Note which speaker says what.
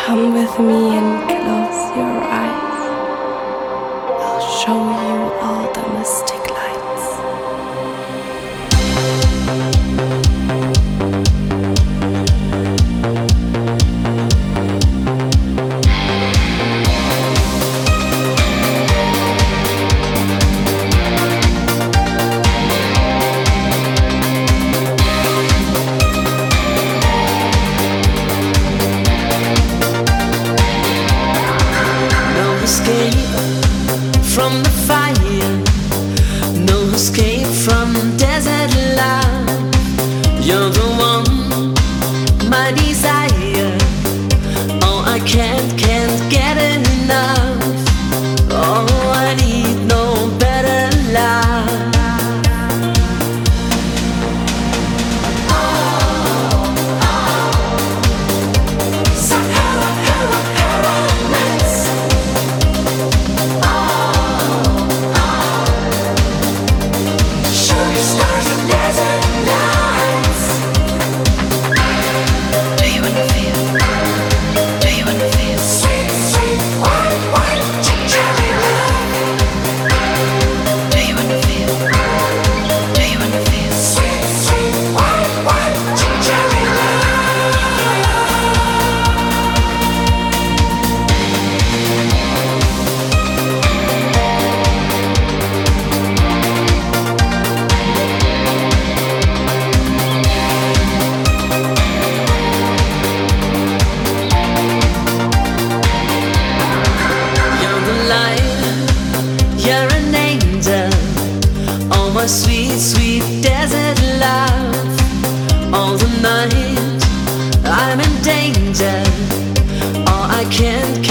Speaker 1: Come with me and close your eyes. I'll show you all the mystic lights.
Speaker 2: From the fire, no escape from desert love. You're the one, my desire. Oh, I can't get enough. Oh, I need no better love. You're an angel, oh my sweet, sweet desert love. All the night I'm in danger, oh I can't